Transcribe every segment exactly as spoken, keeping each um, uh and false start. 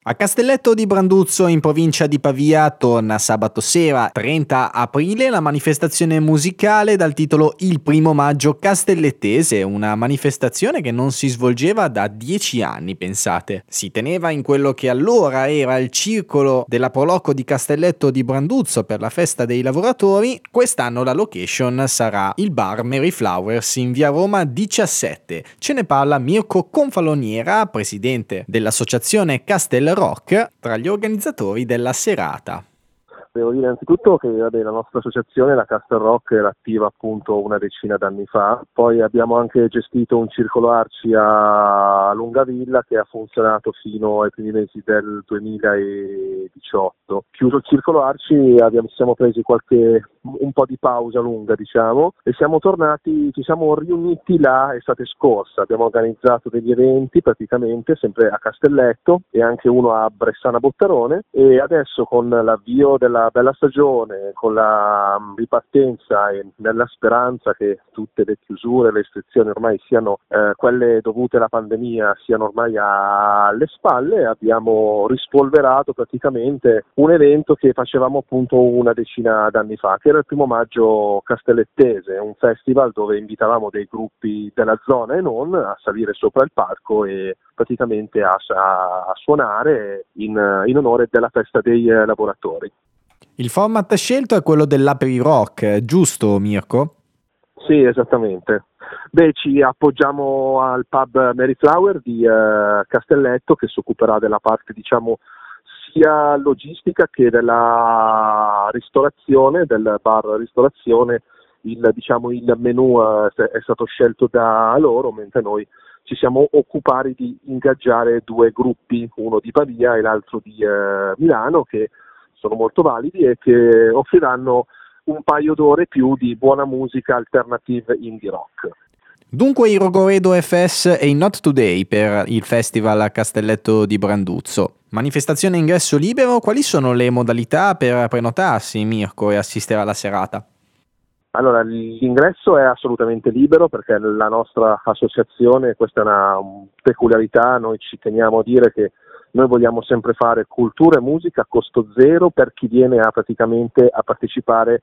A Castelletto di Branduzzo, in provincia di Pavia, torna sabato sera, trenta aprile, la manifestazione musicale dal titolo Il primo maggio castellettese, una manifestazione che non si svolgeva da dieci anni, pensate. Si teneva in quello che allora era il circolo della Proloco di Castelletto di Branduzzo per la festa dei lavoratori. Quest'anno la location sarà il bar Mary Flowers in via Roma diciassette. Ce ne parla Mirko Confaloniera, presidente dell'associazione Castel Rock, tra gli organizzatori della serata. Devo dire innanzitutto che vabbè, la nostra associazione, la Castel Rock, era attiva appunto una decina d'anni fa. Poi abbiamo anche gestito un circolo Arci a Lungavilla che ha funzionato fino ai primi mesi del duemiladiciotto. Chiuso il circolo Arci abbiamo, ci siamo presi qualche un po' di pausa lunga, diciamo, e siamo tornati, ci siamo riuniti là estate scorsa. Abbiamo organizzato degli eventi praticamente sempre a Castelletto e anche uno a Bressana Bottarone, e adesso con l'avvio della bella stagione, con la ripartenza e nella speranza che tutte le chiusure, le restrizioni ormai siano eh, quelle dovute alla pandemia siano ormai alle spalle, abbiamo rispolverato praticamente un evento che facevamo appunto una decina d'anni fa, che era il primo maggio castellettese, un festival dove invitavamo dei gruppi della zona e non a salire sopra il palco e praticamente a, a, a suonare in, in onore della festa dei eh, lavoratori. Il format scelto è quello dell'Aperi Rock, giusto Mirko? Sì, esattamente. Beh, ci appoggiamo al pub Mary Flower di eh, Castelletto, che si occuperà della parte, diciamo, sia logistica che della ristorazione, del bar ristorazione. Il, diciamo, il menù eh, è stato scelto da loro, mentre noi ci siamo occupati di ingaggiare due gruppi, uno di Pavia e l'altro di eh, Milano, che sono molto validi e che offriranno un paio d'ore più di buona musica alternative indie rock. Dunque il Rogoredo F S è in Not Today per il festival a Castelletto di Branduzzo. Manifestazione ingresso libero, quali sono le modalità per prenotarsi, Mirko, e assistere alla serata? Allora, l'ingresso è assolutamente libero perché la nostra associazione, questa è una peculiarità, noi ci teniamo a dire che noi vogliamo sempre fare cultura e musica a costo zero per chi viene a praticamente a partecipare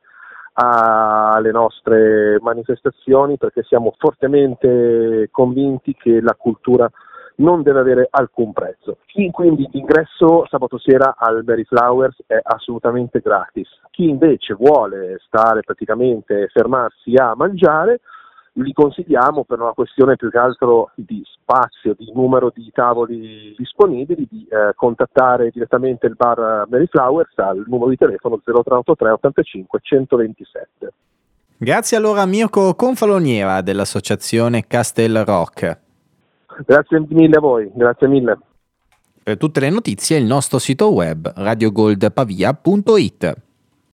alle nostre manifestazioni, perché siamo fortemente convinti che la cultura non deve avere alcun prezzo. Chi quindi l'ingresso sabato sera al Mary Flowers è assolutamente gratis. Chi invece vuole stare praticamente fermarsi a mangiare, li consigliamo, per una questione più che altro di spazio, di numero di tavoli disponibili, di eh, contattare direttamente il bar Mary Flowers al numero di telefono zero tre otto tre ottantacinque centoventisette. Grazie allora a Mirko Confaloniera dell'associazione Castel Rock. Grazie mille a voi, grazie mille. Per tutte le notizie il nostro sito web radiogoldpavia punto it.